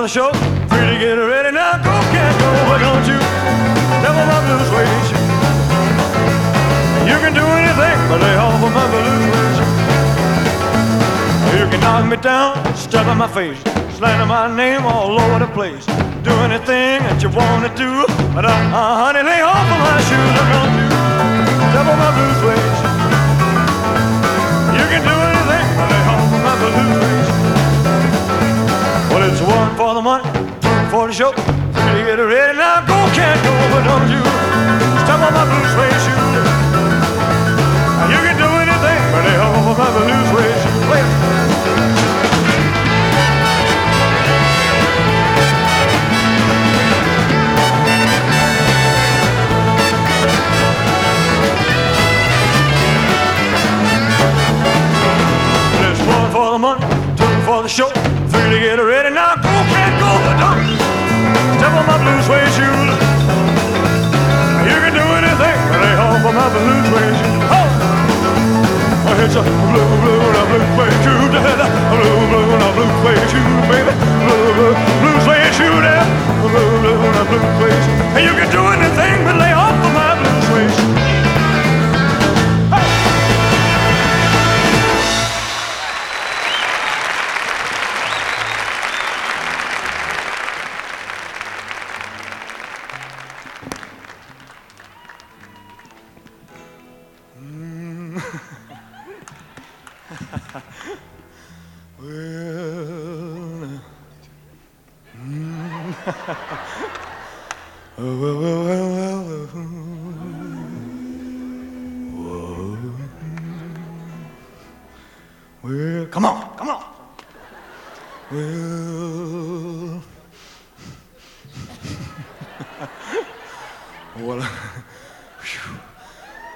the show. Free to get ready now. Go, can't go, but don't you devil my blue suede shoe. You can do anything but lay off of my blue suede shoe. You can knock me down, step in my face, slander my name all over the place. Do anything that you want to do, but honey, lay off of my shoes. Don't you devil my blue suede shoe. You can do anything but lay off of my blue suede shoe. Well, it's one for the money, two for the show. Three to get ready now. Go, can't go, but don't you step on my blue suede shoe. You can do anything but lay off of my blue suede shoe. Play it. For the money, two for the show, three to get ready now. Go, can't go, but don't step on my blue suede shoes. You can do anything but lay off of my blue suede shoes. Oh, it's a blue, blue, and a blue suede shoe, blue, blue, and a blue suede shoe, baby, blue suede shoe, there, blue, blue, and a blue suede shoe. And you can do anything but lay off of my blue suede shoe. Well, come on, come on. Well, well,